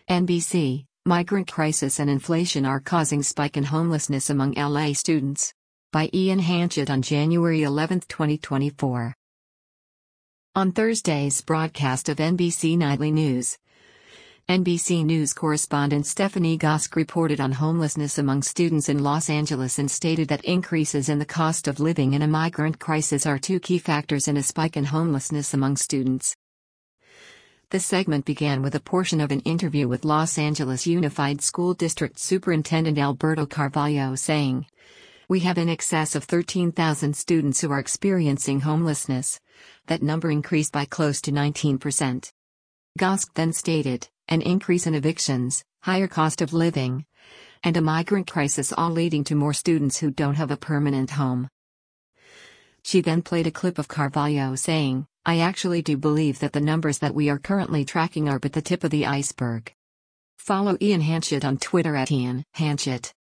NBC, migrant crisis and inflation are causing spike in homelessness among LA students. By Ian Hanchett on January 11, 2024. On Thursday's broadcast of NBC Nightly News, NBC News correspondent Stephanie Gosk reported on homelessness among students in Los Angeles and stated that increases in the cost of living and a migrant crisis are two key factors in a spike in homelessness among students. The segment began with a portion of an interview with Los Angeles Unified School District Superintendent Alberto Carvalho saying, "We have in excess of 13,000 students who are experiencing homelessness. That number increased by close to 19%. Gosk then stated, an increase in evictions, higher cost of living, and a migrant crisis all leading to more students who don't have a permanent home. She then played a clip of Carvalho saying, "I actually do believe that the numbers that we are currently tracking are but the tip of the iceberg." Follow Ian Hanchett on Twitter @Ian Hanchett.